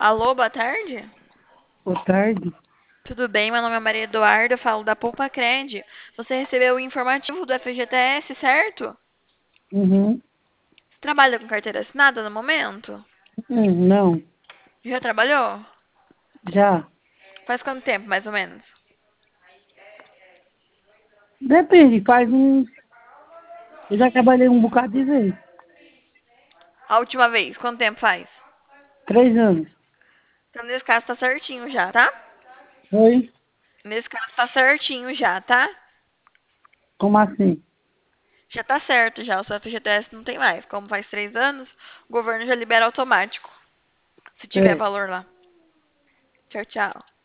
Alô, boa tarde. Boa tarde. Tudo bem? Meu nome é Maria Eduarda, eu falo da Poupa Cred. Você recebeu o informativo do FGTS, certo? Uhum. Você trabalha com carteira assinada no momento? Não, Já trabalhou? já. Faz quanto tempo, mais ou menos? Depende, faz um. Eu já trabalhei um bocado de vez. A última vez, quanto tempo faz? 3 anos. Então, nesse caso, tá certinho já, tá? Foi? Nesse caso, tá certinho já, tá? Como assim? Já tá certo já, o seu FGTS não tem mais. Como faz 3 anos, o governo já libera automático, se tiver É. valor lá. Tchau, tchau.